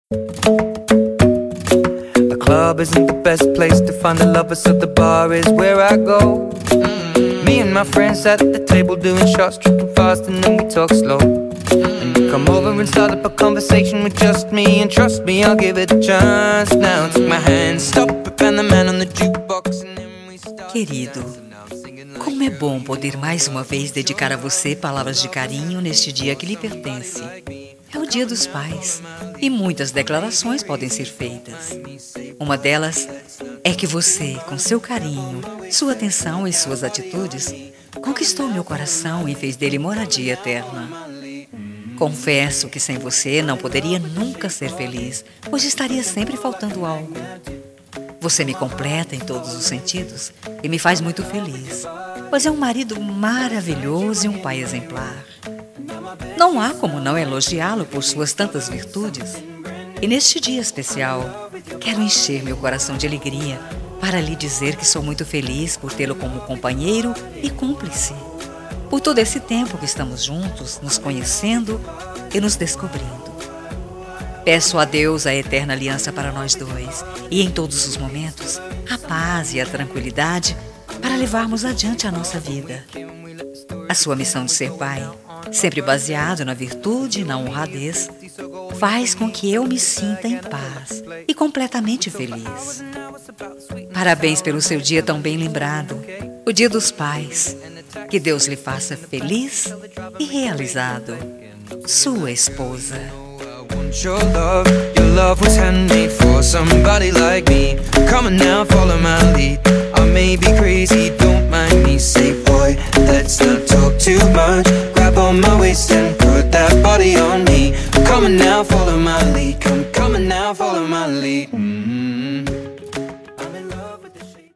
The club isn't the best place to find the lovers, so the bar is where I go. Me and my friends sat at the table doing shots, tripping fast, and then we talk slow. And you come over and start up a conversation with just me, and trust me, I'll give it a chance. Now take my hand, stop it, and the man on the jukebox, and then we start. Querido, como é bom poder mais uma vez dedicar a você palavras de carinho neste dia que lhe pertence. É o Dia dos Pais e muitas declarações podem ser feitas. Uma delas é que você, com seu carinho, sua atenção e suas atitudes, conquistou meu coração e fez dele moradia eterna. Confesso que sem você não poderia nunca ser feliz, pois estaria sempre faltando algo. Você me completa em todos os sentidos e me faz muito feliz, pois é um marido maravilhoso e um pai exemplar. Não há como não elogiá-lo por suas tantas virtudes. E neste dia especial, quero encher meu coração de alegria para lhe dizer que sou muito feliz por tê-lo como companheiro e cúmplice. Por todo esse tempo que estamos juntos, nos conhecendo e nos descobrindo. Peço a Deus a eterna aliança para nós dois e em todos os momentos, a paz e a tranquilidade para levarmos adiante a nossa vida. A sua missão de ser pai, sempre baseado na virtude e na honradez, faz com que eu me sinta em paz e completamente feliz. Parabéns pelo seu dia tão bem lembrado, o Dia dos Pais. Que Deus lhe faça feliz e realizado. Sua esposa. Your love was handmade for somebody like me. Come on now, follow my lead. I may be crazy, don't mind me. Say boy, let's not talk too much. Grab on my waist and put that body on me. Come on now, follow my lead. Come on now, follow my lead.